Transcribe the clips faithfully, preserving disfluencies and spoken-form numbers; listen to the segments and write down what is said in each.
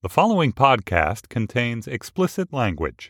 The following podcast contains explicit language.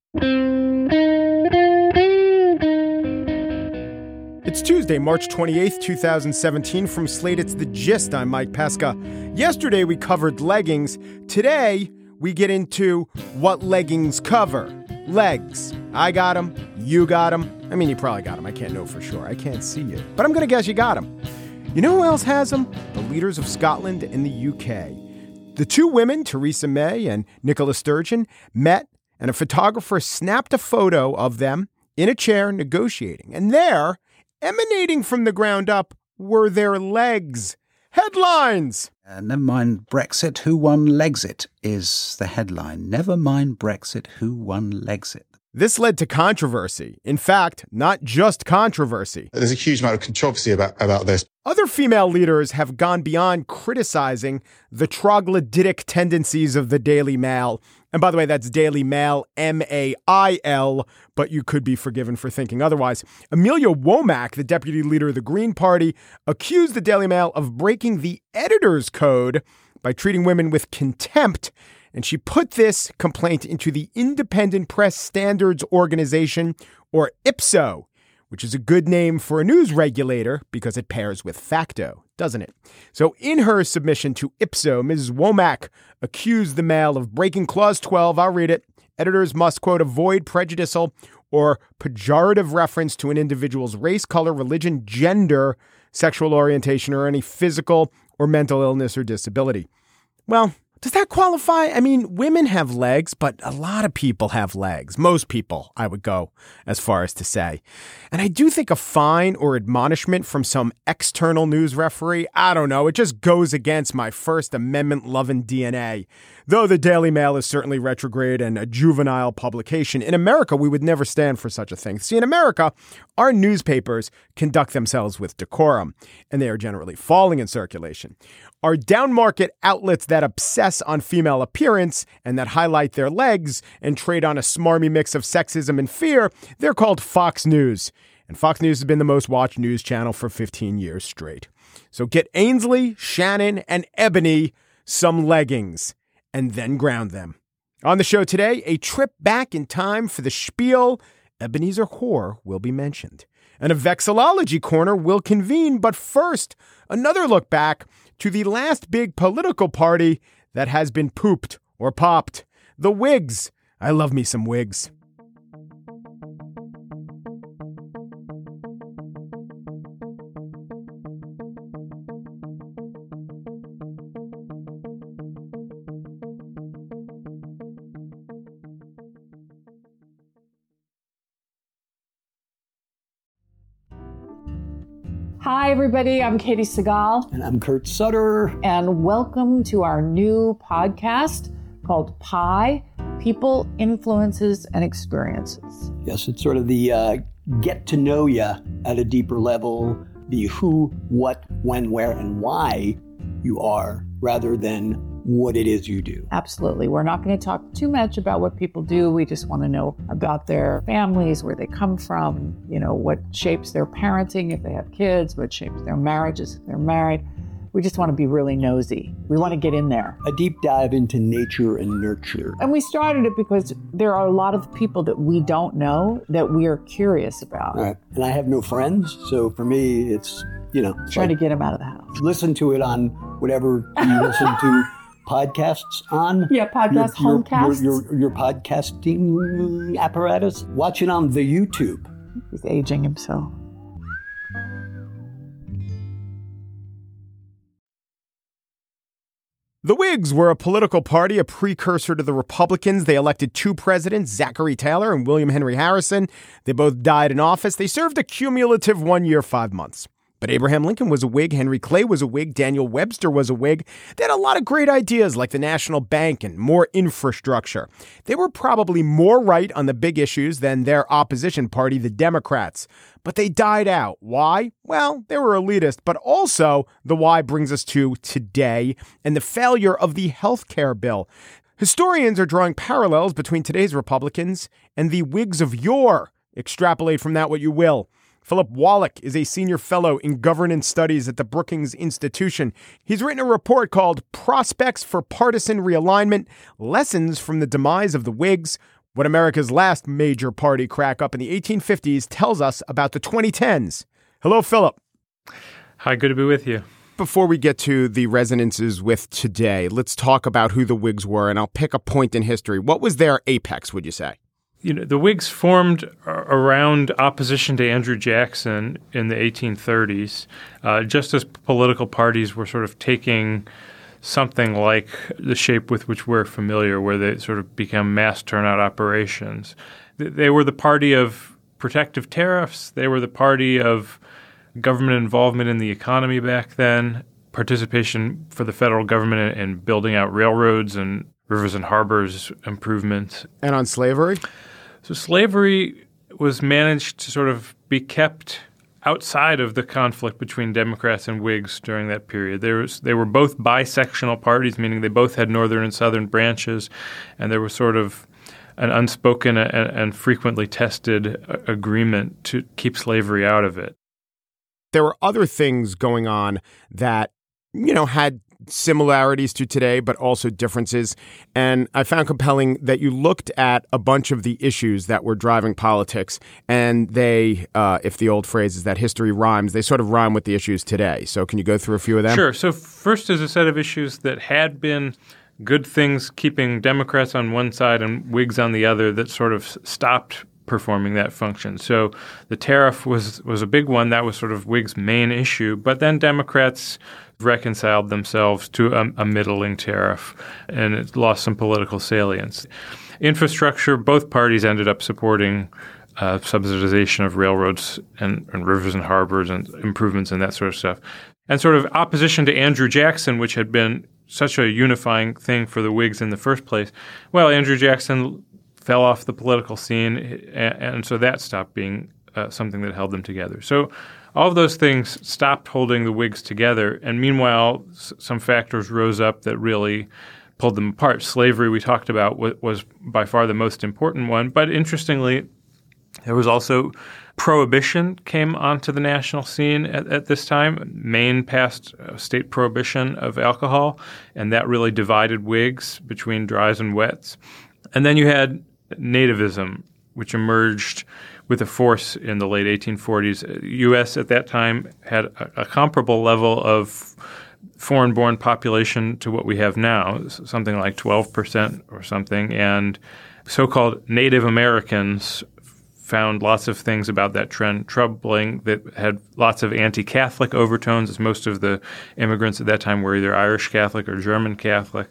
It's Tuesday, March twenty-eighth, twenty seventeen. From Slate, it's The Gist. I'm Mike Pesca. Yesterday, we covered leggings. Today, we get into what leggings cover. Legs. I got them. You got them. I mean, you probably got them. I can't know for sure. I can't see you. But I'm going to guess you got them. You know who else has them? The leaders of Scotland and the U K. The two women, Theresa May and Nicola Sturgeon, met, and a photographer snapped a photo of them in a chair negotiating. And there, emanating from the ground up, were their legs. Headlines! Uh, never mind Brexit, who won Legsit is the headline. Never mind Brexit, who won Legsit. This led to controversy. In fact, not just controversy. There's a huge amount of controversy about, about this. Other female leaders have gone beyond criticizing the troglodytic tendencies of the Daily Mail. And by the way, that's Daily Mail, M A I L, but you could be forgiven for thinking otherwise. Amelia Womack, the deputy leader of the Green Party, accused the Daily Mail of breaking the editor's code by treating women with contempt. And she put this complaint into the Independent Press Standards Organization, or I P S O, which is a good name for a news regulator because it pairs with Facto, doesn't it? So in her submission to I P S O, Missus Womack accused the Mail of breaking Clause twelve. I'll read it. Editors must, quote, avoid prejudicial or pejorative reference to an individual's race, color, religion, gender, sexual orientation, or any physical or mental illness or disability. Well, does that qualify? I mean, women have legs, but a lot of people have legs. Most people, I would go as far as to say. And I do think a fine or admonishment from some external news referee, I don't know, it just goes against my First Amendment-loving D N A. Though the Daily Mail is certainly retrograde and a juvenile publication, in America, we would never stand for such a thing. See, in America, our newspapers conduct themselves with decorum, and they are generally falling in circulation. Our downmarket outlets that obsess on female appearance and that highlight their legs and trade on a smarmy mix of sexism and fear, they're called Fox News. And Fox News has been the most watched news channel for fifteen years straight. So get Ainsley, Shannon, and Ebony some leggings and then ground them. On the show today, a trip back in time for the spiel. Ebenezer Hoare will be mentioned. And a Vexillology corner will convene. But first, another look back to the last big political party that has been pooped or popped. The Whigs. I love me some Whigs. Hi, everybody. I'm Katie Segal. And I'm Kurt Sutter. And welcome to our new podcast called Pi, People, Influences, and Experiences. Yes, it's sort of the uh, get to know you at a deeper level, the who, what, when, where, and why you are, rather than what it is you do. Absolutely. We're not going to talk too much about what people do. We just want to know about their families, where they come from, you know, what shapes their parenting if they have kids, what shapes their marriages if they're married. We just want to be really nosy. We want to get in there. A deep dive into nature and nurture. And we started it because there are a lot of people that we don't know that we are curious about. Right. And I have no friends, so for me, it's, you know. Trying like, to get them out of the house. Listen to it on whatever you listen to. Podcasts on? Yeah, podcast, your, homecasts. Your, your, your podcasting apparatus. Watch it on the YouTube. He's aging himself. The Whigs were a political party, a precursor to the Republicans. They elected two presidents, Zachary Taylor and William Henry Harrison. They both died in office. They served a cumulative one year, five months. But Abraham Lincoln was a Whig, Henry Clay was a Whig, Daniel Webster was a Whig. They had a lot of great ideas like the National Bank and more infrastructure. They were probably more right on the big issues than their opposition party, the Democrats. But they died out. Why? Well, they were elitist, but also the why brings us to today and the failure of the health care bill. Historians are drawing parallels between today's Republicans and the Whigs of yore. Extrapolate from that what you will. Philip Wallach is a senior fellow in governance studies at the Brookings Institution. He's written a report called Prospects for Partisan Realignment, Lessons from the Demise of the Whigs. What America's last major party crack up in the eighteen fifties tells us about the twenty tens. Hello, Philip. Hi, good to be with you. Before we get to the resonances with today, let's talk about who the Whigs were, and I'll pick a point in history. What was their apex, would you say? You know, the Whigs formed around opposition to Andrew Jackson in the eighteen thirties, uh, just as political parties were sort of taking something like the shape with which we're familiar, where they sort of become mass turnout operations. They were the party of protective tariffs. They were the party of government involvement in the economy back then, participation for the federal government in building out railroads and rivers and harbors improvements. And on slavery? So slavery was managed to sort of be kept outside of the conflict between Democrats and Whigs during that period. There was, they were both bisectional parties, meaning they both had northern and southern branches, and there was sort of an unspoken and, and frequently tested agreement to keep slavery out of it. There were other things going on that, you know, had similarities to today, but also differences. And I found compelling that you looked at a bunch of the issues that were driving politics, and they, uh, if the old phrase is that history rhymes, they sort of rhyme with the issues today. So can you go through a few of them? Sure. So first is a set of issues that had been good things keeping Democrats on one side and Whigs on the other that sort of stopped performing that function. So the tariff was was a big one. That was sort of Whigs' main issue. But then Democrats reconciled themselves to a, a middling tariff, and it lost some political salience. Infrastructure, both parties ended up supporting uh, subsidization of railroads and, and rivers and harbors and improvements and that sort of stuff. And sort of opposition to Andrew Jackson, which had been such a unifying thing for the Whigs in the first place. Well, Andrew Jackson fell off the political scene, and, and so that stopped being uh, something that held them together. So all of those things stopped holding the Whigs together, and meanwhile, s- some factors rose up that really pulled them apart. Slavery, we talked about, w- was by far the most important one, but interestingly, there was also prohibition came onto the national scene at, at this time. Maine passed a state prohibition of alcohol, and that really divided Whigs between dries and wets. And then you had nativism, which emerged with a force in the late eighteen forties. The U S at that time had a, a comparable level of foreign-born population to what we have now, something like twelve percent or something, and so-called Native Americans found lots of things about that trend troubling, that had lots of anti-Catholic overtones, as most of the immigrants at that time were either Irish Catholic or German Catholic.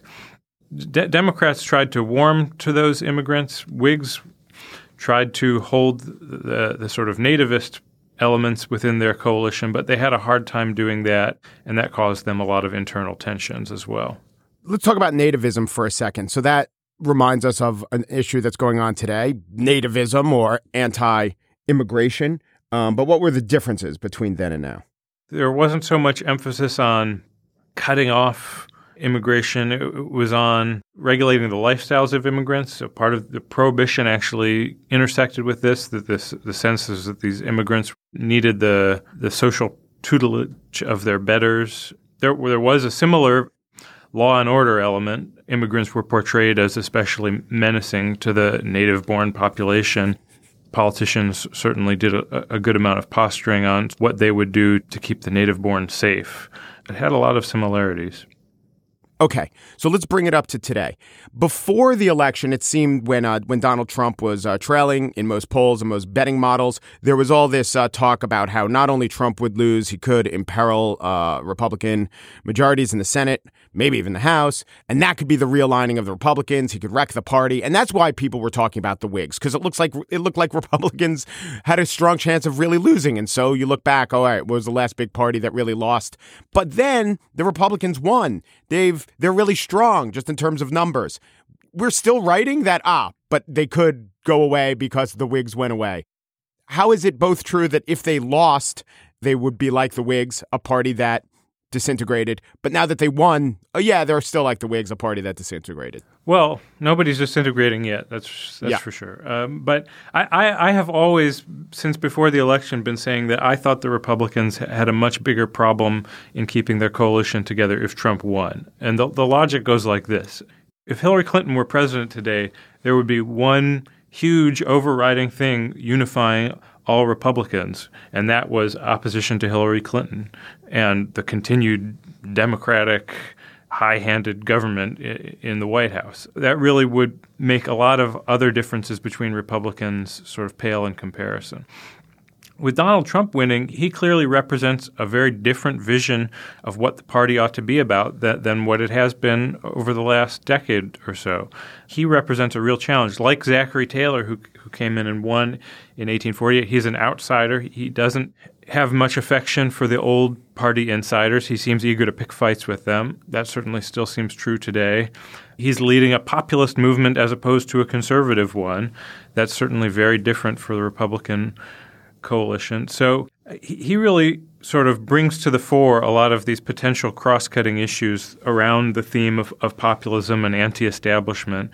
De- Democrats tried to warm to those immigrants. Whigs tried to hold the, the sort of nativist elements within their coalition, but they had a hard time doing that, and that caused them a lot of internal tensions as well. Let's talk about nativism for a second. So that reminds us of an issue that's going on today, nativism or anti-immigration. Um, but what were the differences between then and now? There wasn't so much emphasis on cutting off immigration. It was on regulating the lifestyles of immigrants. So part of the prohibition actually intersected with this, that this, the sense is that these immigrants needed the the social tutelage of their betters. There, there was a similar law and order element. Immigrants were portrayed as especially menacing to the native-born population. Politicians certainly did a, a good amount of posturing on what they would do to keep the native-born safe. It had a lot of similarities. Okay, so let's bring it up to today. Before the election, it seemed when uh, when Donald Trump was uh, trailing in most polls and most betting models, there was all this uh, talk about how not only Trump would lose, he could imperil uh, Republican majorities in the Senate, maybe even the House, and that could be the realigning of the Republicans. He could wreck the party, and that's why people were talking about the Whigs, because it looks like it looked like Republicans had a strong chance of really losing. And so you look back, all right, what was the last big party that really lost? But then the Republicans won. They've They're really strong just in terms of numbers. We're still writing that, ah, but they could go away because the Whigs went away. How is it both true that if they lost, they would be like the Whigs, a party that disintegrated. But now that they won, oh yeah, they're still like the Whigs, a party that disintegrated. Well, nobody's disintegrating yet. That's that's Yeah. for sure. Um, but I, I, I have always, since before the election, been saying that I thought the Republicans had a much bigger problem in keeping their coalition together if Trump won. And the, the logic goes like this. If Hillary Clinton were president today, there would be one huge overriding thing unifying all Republicans, and that was opposition to Hillary Clinton and the continued Democratic high-handed government in the White House. That really would make a lot of other differences between Republicans sort of pale in comparison. With Donald Trump winning, he clearly represents a very different vision of what the party ought to be about that, than what it has been over the last decade or so. He represents a real challenge. Like Zachary Taylor, who who came in and won in eighteen forty-eight, he's an outsider. He doesn't have much affection for the old party insiders. He seems eager to pick fights with them. That certainly still seems true today. He's leading a populist movement as opposed to a conservative one. That's certainly very different for the Republican coalition. So he really sort of brings to the fore a lot of these potential cross-cutting issues around the theme of, of populism and anti-establishment.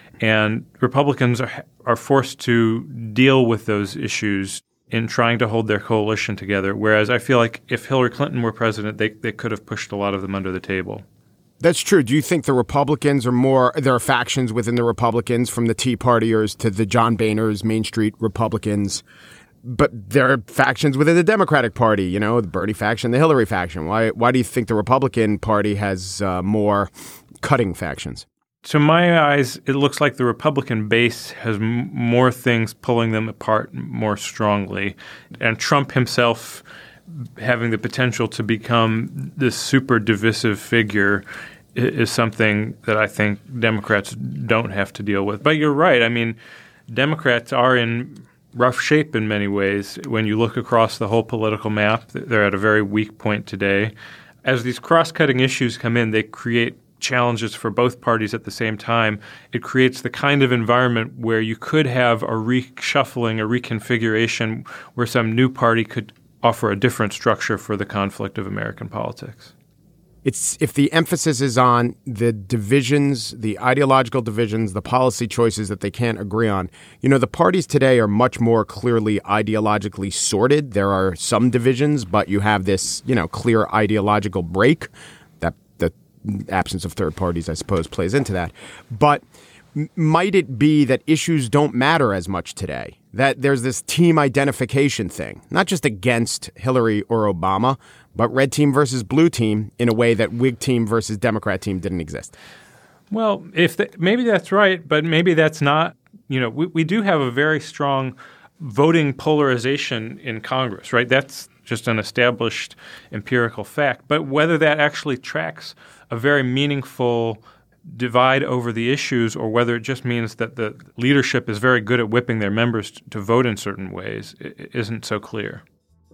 And Republicans are, are forced to deal with those issues in trying to hold their coalition together, whereas I feel like if Hillary Clinton were president, they, they could have pushed a lot of them under the table. That's true. Do you think the Republicans are more, there are factions within the Republicans, from the Tea Partiers to the John Boehners, Main Street Republicans, but there are factions within the Democratic Party, you know, the Bernie faction, the Hillary faction. Why why do you think the Republican Party has uh, more cutting factions? To my eyes, it looks like the Republican base has m- more things pulling them apart more strongly. And Trump himself having the potential to become this super divisive figure is, is something that I think Democrats don't have to deal with. But you're right. I mean, Democrats are in rough shape in many ways. When you look across the whole political map, they're at a very weak point today. As these cross-cutting issues come in, they create challenges for both parties at the same time. It creates the kind of environment where you could have a reshuffling, a reconfiguration, where some new party could offer a different structure for the conflict of American politics. It's if the emphasis is on the divisions, the ideological divisions, the policy choices that they can't agree on. You know, the parties today are much more clearly ideologically sorted. There are some divisions, but you have this, you know, clear ideological break. That the absence of third parties, I suppose, plays into that. But m- might it be that issues don't matter as much today? That there's this team identification thing, not just against Hillary or Obama, but red team versus blue team in a way that Whig team versus Democrat team didn't exist. Well, if the, maybe that's right, but maybe that's not. You know, we, we do have a very strong voting polarization in Congress, right? That's just an established empirical fact. But whether that actually tracks a very meaningful divide over the issues, or whether it just means that the leadership is very good at whipping their members t- to vote in certain ways, it isn't so clear.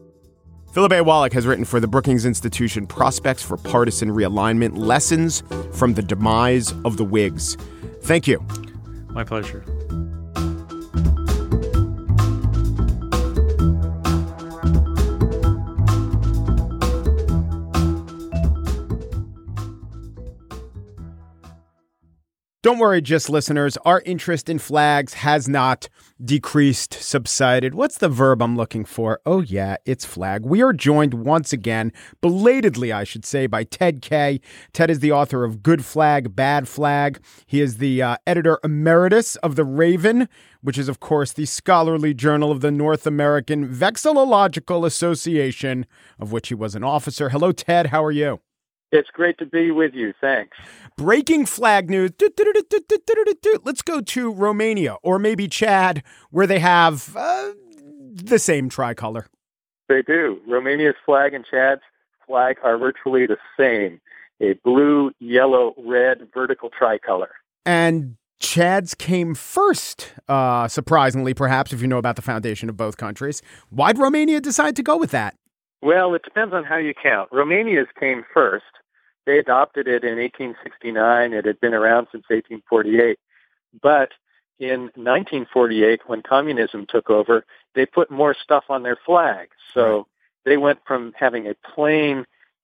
Philip A. Wallach has written for the Brookings Institution Prospects for Partisan Realignment, Lessons from the Demise of the Whigs. Thank you. My pleasure. Don't worry, GIST listeners. Our interest in flags has not decreased, subsided. What's the verb I'm looking for? Oh, yeah, it's flag. We are joined once again, belatedly, I should say, by Ted Kaye. Ted is the author of Good Flag, Bad Flag. He is the uh, editor emeritus of The Raven, which is, of course, the scholarly journal of the North American Vexillological Association, of which he was an officer. Hello, Ted. How are you? It's great to be with you. Thanks. Breaking flag news. Let's go to Romania, or maybe Chad, where they have uh, the same tricolor. They do. Romania's flag and Chad's flag are virtually the same. A blue, yellow, red vertical tricolor. And Chad's came first, uh, surprisingly, perhaps, if you know about the foundation of both countries. Why'd Romania decide to go with that? Well, it depends on how you count. Romania's came first. They adopted it in eighteen sixty-nine. It had been around since eighteen forty-eight. But in nineteen forty-eight, when communism took over, they put more stuff on their flag. So they went from having a plain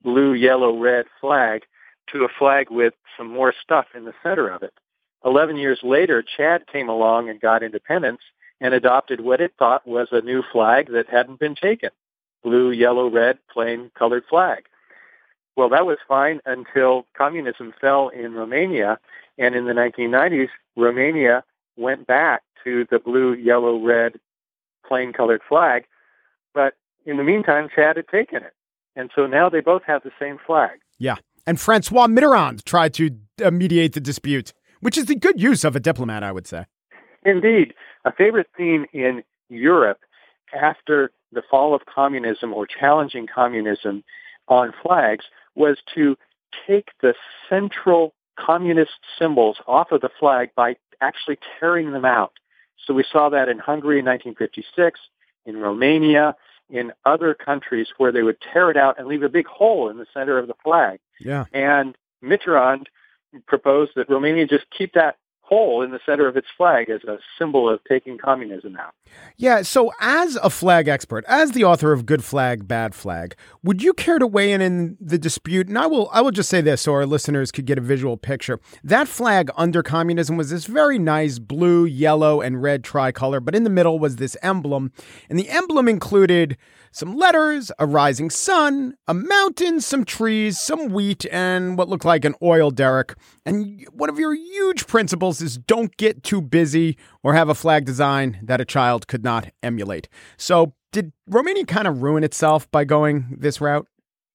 blue, yellow, red flag to a flag with some more stuff in the center of it. Eleven years later, Chad came along and got independence and adopted what it thought was a new flag that hadn't been taken. Blue, yellow, red, plain colored flag. Well, that was fine until communism fell in Romania. And in the nineteen nineties, Romania went back to the blue, yellow, red, plain colored flag. But in the meantime, Chad had taken it. And so now they both have the same flag. Yeah. And Francois Mitterrand tried to uh, mediate the dispute, which is the good use of a diplomat, I would say. Indeed. A favorite theme in Europe after the fall of communism or challenging communism on flags was to take the central communist symbols off of the flag by actually tearing them out. So we saw that in Hungary in nineteen fifty-six, in Romania, in other countries where they would tear it out and leave a big hole in the center of the flag. Yeah. And Mitterrand proposed that Romania just keep that hole in the center of its flag as a symbol of taking communism out. Yeah, so as a flag expert, as the author of Good Flag, Bad Flag, would you care to weigh in in the dispute? And I will I will just say this so our listeners could get a visual picture. That flag under communism was this very nice blue, yellow, and red tricolor, but in the middle was this emblem. And the emblem included some letters, a rising sun, a mountain, some trees, some wheat, and what looked like an oil derrick. And one of your huge principles is don't get too busy or have a flag design that a child could not emulate. So did Romania kind of ruin itself by going this route?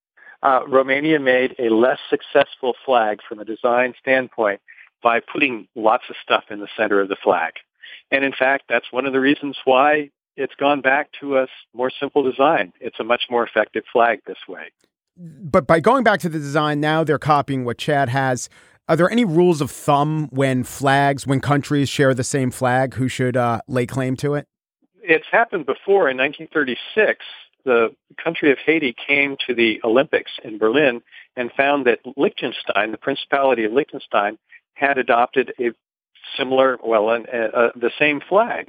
Uh, Romania made a less successful flag from a design standpoint by putting lots of stuff in the center of the flag. And in fact, that's one of the reasons why it's gone back to a more simple design. It's a much more effective flag this way. But by going back to the design, now they're copying what Chad has. Are there any rules of thumb when flags, when countries share the same flag, who should uh, lay claim to it? It's happened before. In nineteen thirty-six, the country of Haiti came to the Olympics in Berlin and found that Liechtenstein, the Principality of Liechtenstein, had adopted a similar, well, uh, uh, the same flag,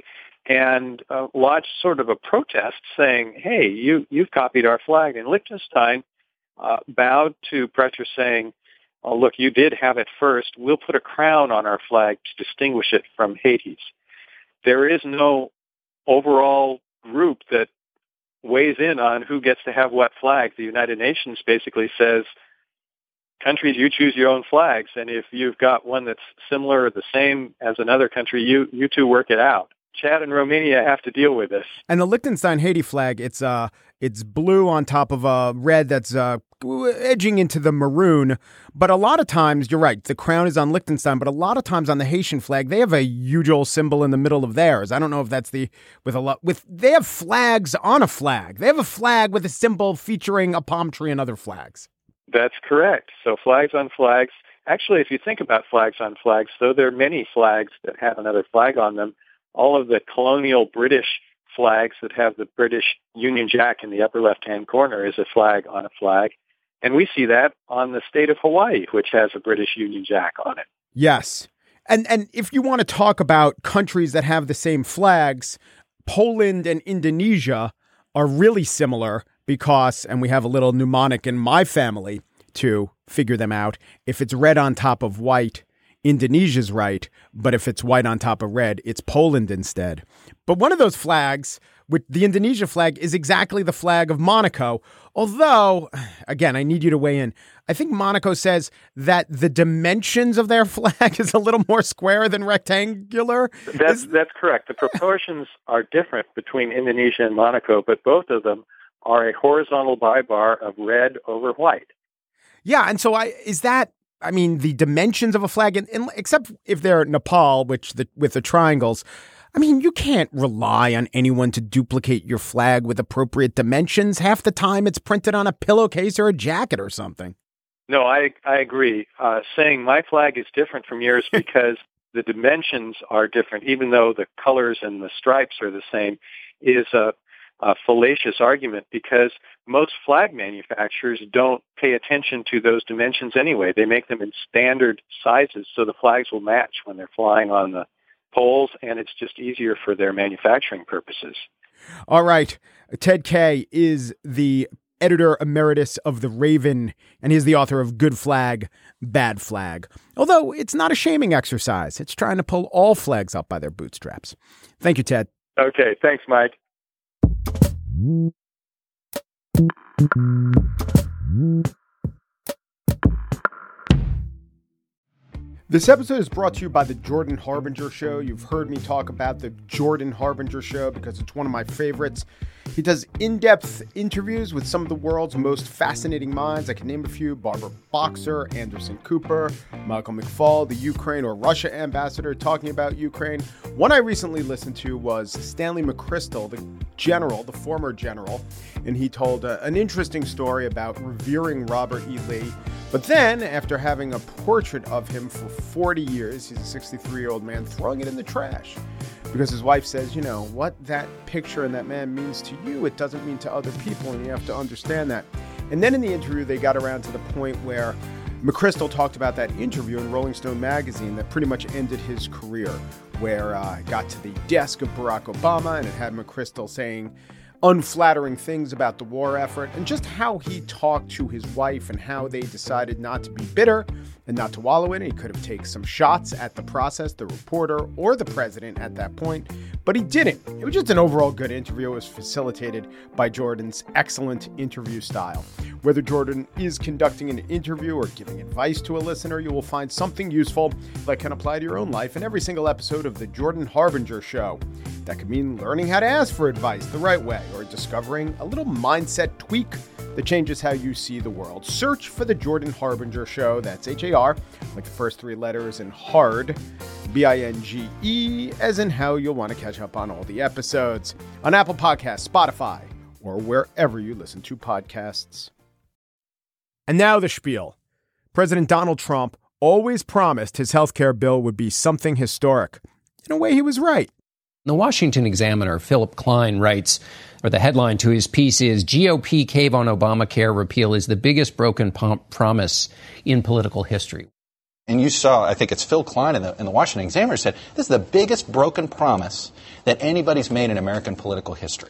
and uh, lodged sort of a protest saying, hey, you, you've copied our flag. And Liechtenstein uh, bowed to pressure saying, oh, look, you did have it first. We'll put a crown on our flag to distinguish it from Haiti's. There is no overall group that weighs in on who gets to have what flag. The United Nations basically says, countries, you choose your own flags. And if you've got one that's similar or the same as another country, you, you two work it out. Chad and Romania have to deal with this. And the Liechtenstein Haiti flag, it's uh, it's blue on top of a red that's uh, edging into the maroon. But a lot of times, you're right, the crown is on Liechtenstein, but a lot of times on the Haitian flag, they have a huge old symbol in the middle of theirs. I don't know if that's the, with a lot, with, they have flags on a flag. They have a flag with a symbol featuring a palm tree and other flags. That's correct. So flags on flags. Actually, if you think about flags on flags, though there are many flags that have another flag on them, all of the colonial British flags that have the British Union Jack in the upper left-hand corner is a flag on a flag. And we see that on the state of Hawaii, which has a British Union Jack on it. Yes. And and if you want to talk about countries that have the same flags, Poland and Indonesia are really similar because, and we have a little mnemonic in my family to figure them out, if it's red on top of white, Indonesia's right, but if it's white on top of red, it's Poland instead. But one of those flags, with the Indonesia flag, is exactly the flag of Monaco. Although, again, I need you to weigh in. I think Monaco says that the dimensions of their flag is a little more square than rectangular. That's, that's correct. The proportions are different between Indonesia and Monaco, but both of them are a horizontal bibar of red over white. Yeah, and so I is that... I mean, the dimensions of a flag, and, and except if they're Nepal, which the, with the triangles, I mean, you can't rely on anyone to duplicate your flag with appropriate dimensions. Half the time it's printed on a pillowcase or a jacket or something. No, I, I agree. Uh, saying my flag is different from yours because the dimensions are different, even though the colors and the stripes are the same, is a, a fallacious argument because most flag manufacturers don't pay attention to those dimensions anyway. They make them in standard sizes so the flags will match when they're flying on the poles, and it's just easier for their manufacturing purposes. All right. Ted Kaye is the editor emeritus of The Raven, and he's the author of Good Flag, Bad Flag. Although it's not a shaming exercise. It's trying to pull all flags up by their bootstraps. Thank you, Ted. Okay, thanks, Mike. This episode is brought to you by the Jordan Harbinger Show. You've heard me talk about the Jordan Harbinger Show because it's one of my favorites. He does in-depth interviews with some of the world's most fascinating minds. I can name a few: Barbara Boxer, Anderson Cooper, Michael McFaul, the Ukraine or Russia ambassador talking about Ukraine. One I recently listened to was Stanley McChrystal, the general, the former general, and he told uh, an interesting story about revering Robert E. Lee. But then, after having a portrait of him for forty years, he's a sixty-three-year-old man, throwing it in the trash. Because his wife says, you know, what that picture and that man means to you, it doesn't mean to other people, and you have to understand that. And then in the interview, they got around to the point where McChrystal talked about that interview in Rolling Stone magazine that pretty much ended his career, where uh, it got to the desk of Barack Obama, and it had McChrystal saying unflattering things about the war effort, and just how he talked to his wife and how they decided not to be bitter and not to wallow in it. He could have taken some shots at the process, the reporter, or the president at that point, but he didn't. It was just an overall good interview. It was facilitated by Jordan's excellent interview style. Whether Jordan is conducting an interview or giving advice to a listener, you will find something useful that can apply to your own life in every single episode of the Jordan Harbinger Show. That could mean learning how to ask for advice the right way, or discovering a little mindset tweak that changes how you see the world. Search for the Jordan Harbinger Show. That's H A R, like the first three letters, and hard, B I N G E, as in how you'll want to catch up on all the episodes on Apple Podcasts, Spotify, or wherever you listen to podcasts. And now the spiel. President Donald Trump always promised his health care bill would be something historic. In a way, he was right. The Washington Examiner, Philip Klein, writes, or the headline to his piece is, G O P cave on Obamacare repeal is the biggest broken pom- promise in political history. And you saw, I think it's Phil Klein in the, in the Washington Examiner said, this is the biggest broken promise that anybody's made in American political history.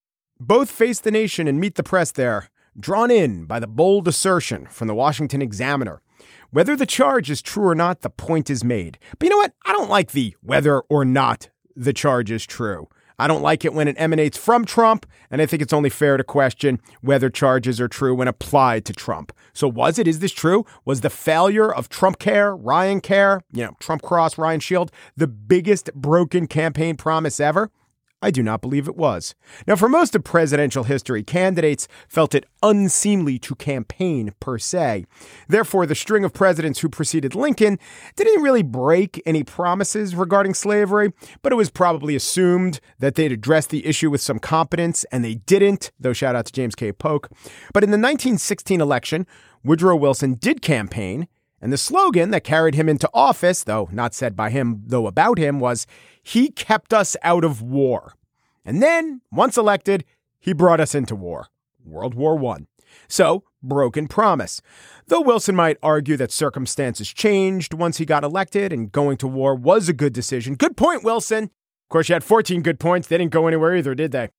Both Face the Nation and Meet the Press there, drawn in by the bold assertion from the Washington Examiner. Whether the charge is true or not, the point is made. But you know what? I don't like the whether or not the charge is true. I don't like it when it emanates from Trump, and I think it's only fair to question whether charges are true when applied to Trump. So was it? Is this true? Was the failure of Trump Care, Ryan Care, you know, Trump Cross, Ryan Shield, the biggest broken campaign promise ever? I do not believe it was. Now, for most of presidential history, candidates felt it unseemly to campaign per se. Therefore, the string of presidents who preceded Lincoln didn't really break any promises regarding slavery, but it was probably assumed that they'd address the issue with some competence, and they didn't, though shout out to James K. Polk. But in the nineteen sixteen election, Woodrow Wilson did campaign, and the slogan that carried him into office, though not said by him, though about him, was, "He kept us out of war." And then, once elected, he brought us into war. World War One. So, broken promise. Though Wilson might argue that circumstances changed once he got elected and going to war was a good decision. Good point, Wilson. Of course, you had fourteen good points. They didn't go anywhere either, did they?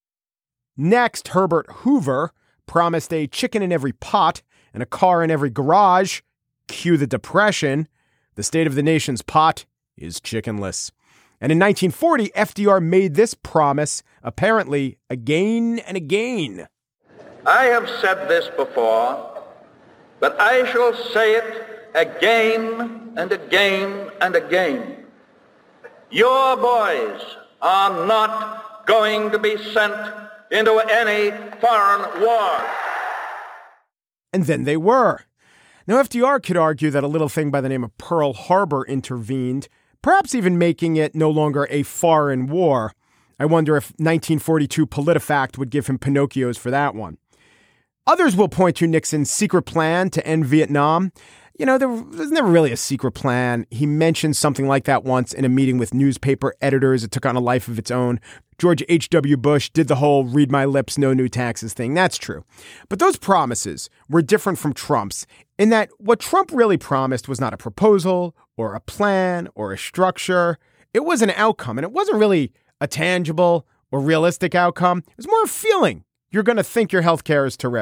Next, Herbert Hoover promised a chicken in every pot and a car in every garage. Cue the Depression. The state of the nation's pot is chickenless. And in nineteen forty, F D R made this promise, apparently, again and again. I have said this before, but I shall say it again and again and again. Your boys are not going to be sent into any foreign war. And then they were. Now, F D R could argue that a little thing by the name of Pearl Harbor intervened, perhaps even making it no longer a foreign war. I wonder if nineteen forty-two PolitiFact would give him Pinocchios for that one. Others will point to Nixon's secret plan to end Vietnam. You know, there was never really a secret plan. He mentioned something like that once in a meeting with newspaper editors. It took on a life of its own. George H W. Bush did the whole read my lips, no new taxes thing. That's true. But those promises were different from Trump's in that what Trump really promised was not a proposal or a plan or a structure. It was an outcome, and it wasn't really a tangible or realistic outcome. It was more a feeling. You're going to think your healthcare is terrific.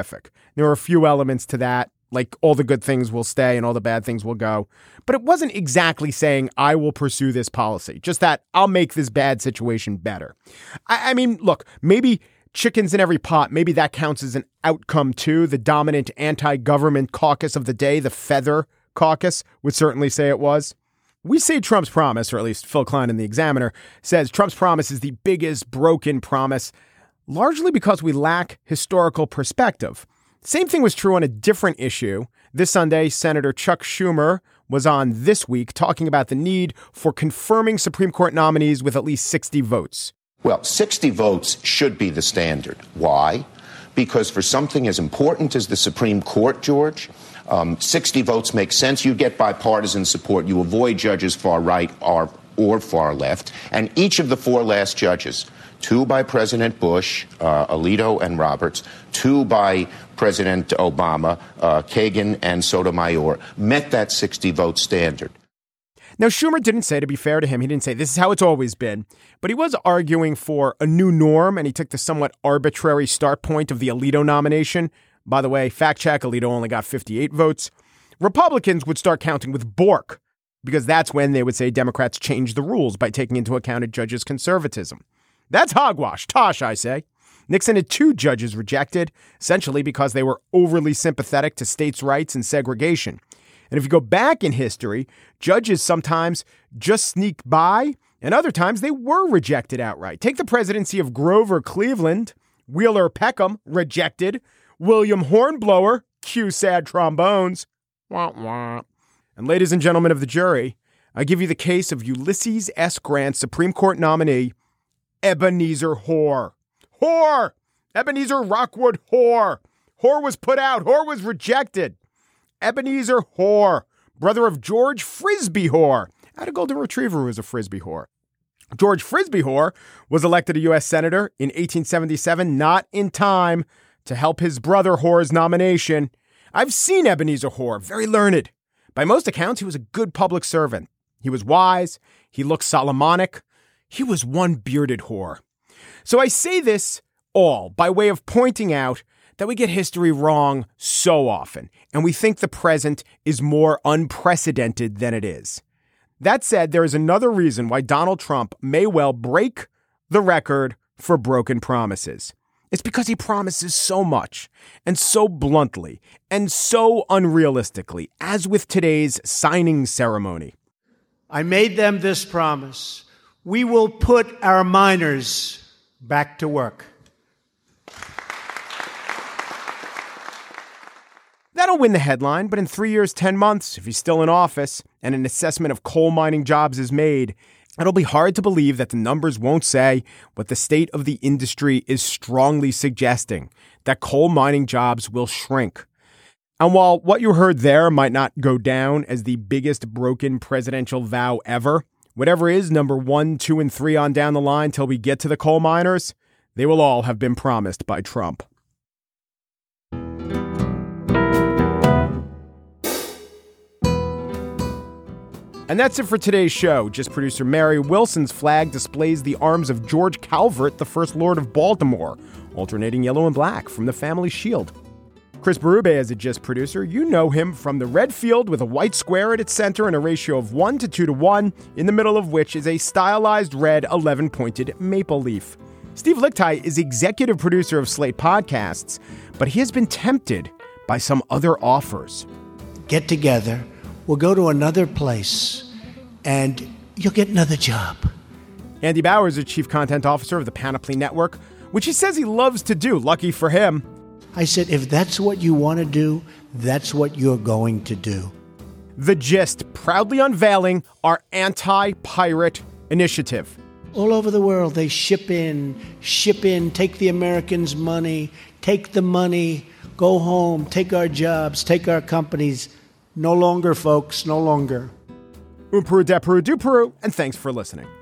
There were a few elements to that, like all the good things will stay and all the bad things will go. But it wasn't exactly saying, I will pursue this policy, just that I'll make this bad situation better. I, I mean, look, maybe chickens in every pot, maybe that counts as an outcome too. The dominant anti-government caucus of the day, the Feather Caucus, would certainly say it was. We say Trump's promise, or at least Phil Klein in The Examiner, says Trump's promise is the biggest broken promise, largely because we lack historical perspective. Same thing was true on a different issue. This Sunday, Senator Chuck Schumer was on This Week talking about the need for confirming Supreme Court nominees with at least sixty votes. Well, sixty votes should be the standard. Why? Because for something as important as the Supreme Court, George, um, sixty votes make sense. You get bipartisan support. You avoid judges far right or, or far left. And each of the four last judges, two by President Bush, uh, Alito and Roberts, two by President Obama, uh, Kagan and Sotomayor, met that sixty-vote standard. Now, Schumer didn't say, to be fair to him, he didn't say this is how it's always been, but he was arguing for a new norm, and he took the somewhat arbitrary start point of the Alito nomination. By the way, fact check, Alito only got fifty-eight votes. Republicans would start counting with Bork, because that's when they would say Democrats changed the rules by taking into account a judge's conservatism. That's hogwash. Tosh, I say. Nixon had two judges rejected, essentially because they were overly sympathetic to states' rights and segregation. And if you go back in history, judges sometimes just sneaked by, and other times they were rejected outright. Take the presidency of Grover Cleveland, Wheeler Peckham, rejected, William Hornblower, cue sad trombones, wah, wah. And ladies and gentlemen of the jury, I give you the case of Ulysses S. Grant, Supreme Court nominee, Ebenezer Hoar. Hoar! Ebenezer Rockwood Hoar. Hoar was put out. Hoar was rejected. Ebenezer Hoar, brother of George Frisbee Hoar. I had a golden retriever who was a Frisbee Hoar. George Frisbee Hoar was elected a U S senator in eighteen seventy-seven, not in time to help his brother Hoar's nomination. I've seen Ebenezer Hoar, very learned. By most accounts, he was a good public servant. He was wise. He looked Solomonic. He was one bearded whore. So I say this all by way of pointing out that we get history wrong so often, and we think the present is more unprecedented than it is. That said, there is another reason why Donald Trump may well break the record for broken promises. It's because he promises so much, and so bluntly, and so unrealistically, as with today's signing ceremony. I made them this promise. We will put our miners back to work. That'll win the headline, but in three years, ten months, if he's still in office and an assessment of coal mining jobs is made, it'll be hard to believe that the numbers won't say what the state of the industry is strongly suggesting, that coal mining jobs will shrink. And while what you heard there might not go down as the biggest broken presidential vow ever, whatever is number one, two, and three on down the line till we get to the coal miners, they will all have been promised by Trump. And that's it for today's show. Just producer Mary Wilson's flag displays the arms of George Calvert, the First Lord of Baltimore, alternating yellow and black from the family shield. Chris Berube is a Gist producer. You know him from the red field with a white square at its center and a ratio of one to two to one, in the middle of which is a stylized red eleven-pointed maple leaf. Steve Lickteig is executive producer of Slate Podcasts, but he has been tempted by some other offers. Get together. We'll go to another place, and you'll get another job. Andy Bowers is chief content officer of the Panoply Network, which he says he loves to do. Lucky for him. I said, if that's what you want to do, that's what you're going to do. The Gist, proudly unveiling our anti-pirate initiative. All over the world, they ship in, ship in, take the Americans' money, take the money, go home, take our jobs, take our companies. No longer, folks, no longer. Un Peru de Peru du Peru, and thanks for listening.